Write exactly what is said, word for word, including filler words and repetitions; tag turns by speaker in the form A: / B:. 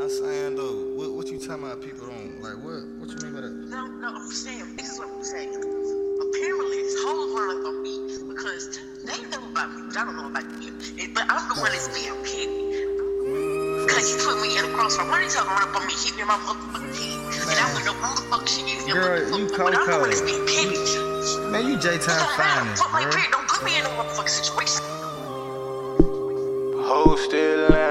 A: I'm saying though, what, what you talking about? People don't like what? What you mean by that?
B: No, no, I'm saying this is what I'm saying. Apparently, this whole run up on me because they know about me, but I don't know about you. But I'm the one that's being petty. Cause you put me in a crossfire. Why are you talking run up on me, hit me in my motherfucking head? And I wouldn't know who the fuck she is.
A: Girl, you cold
B: But I'm the one
A: cold.
B: that's being petty.
A: Man, you J-Time finest,
B: Put my
A: bro.
B: period. Don't put me in a motherfucking situation.
C: Hold still